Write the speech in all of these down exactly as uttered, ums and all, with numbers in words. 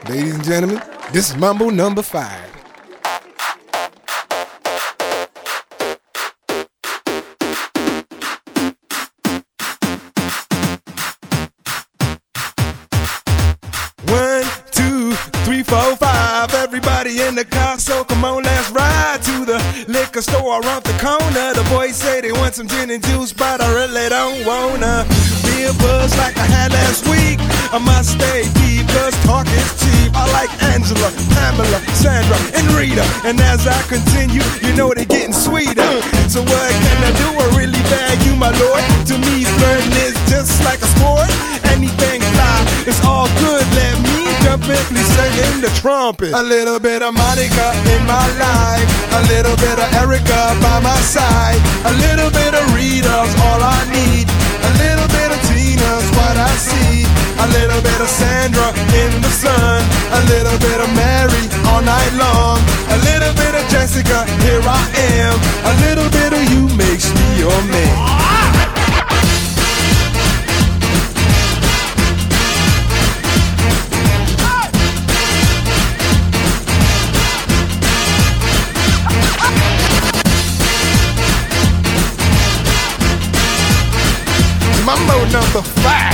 Ladies and gentlemen, this is Mambo number five. One, two, three, four, five. Everybody in the car, so come on, let's ride to the liquor store around the corner. The boys say they want some gin and juice, but I really don't wanna be a buzz like I had last week. I must stay deep, cause talk is cheap. I like Angela, Pamela, Sandra, and Rita. And as I continue, you know they're getting sweeter. So what can I do? I really bag you, my lord. To me, flirting is just like a sport. Anything fly, it's all good. Let me jump in, please sing the trumpet. A little bit of Monica in my life, a little bit of Erica by my side, a little bit of Rita's all I need, a little bit of Tina's what I see, a little bit of Sandra in the sun, a little bit of Mary all night long, a little bit of Jessica, here I am, a little bit of you makes me your man. Mambo number five.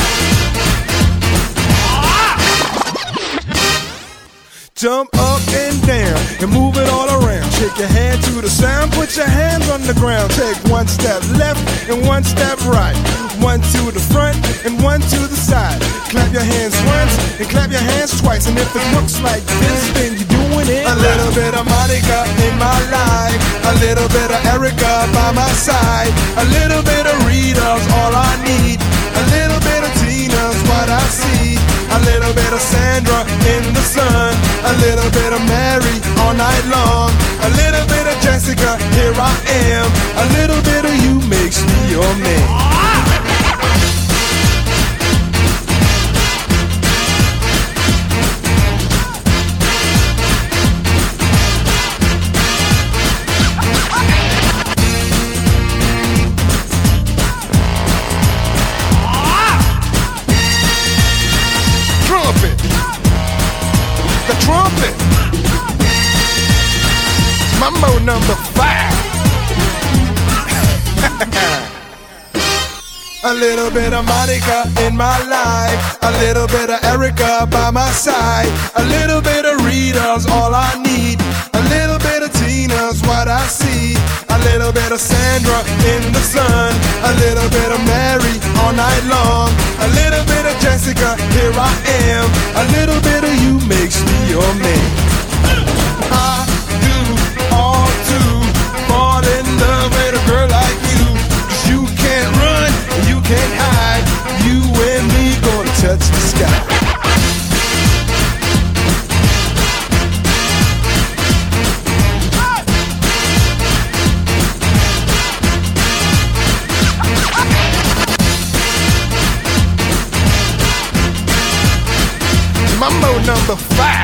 Jump up and down and move it all around. Shake your hand to the sound, put your hands on the ground. Take one step left and one step right. One to the front and one to the side. Clap your hands once and clap your hands twice. And if it looks like this, then you're doing it. A little bit of Monica in my life, a little bit of Erica by my side, a little bit of Rita's all I need, a little bit of Tina's what I see, a little bit of Sandra in the sun, a little bit of Mary all night long, a little bit of Jessica, here I am, a little bit of you makes me your man. The trumpet. Mambo number five. A little bit of Monica in my life, a little bit of Erica by my side, a little bit of Rita's all I need, a little bit of Tina's what I see, a little bit of Sandra in the sun, a little bit of Mary all night long, a little bit of Jessica, here I am, a little bit of you makes me your man. I do all to fall in love with a girl like you, 'cause you can't run, you can't hide, you and me gonna touch the sky. Mambo number five.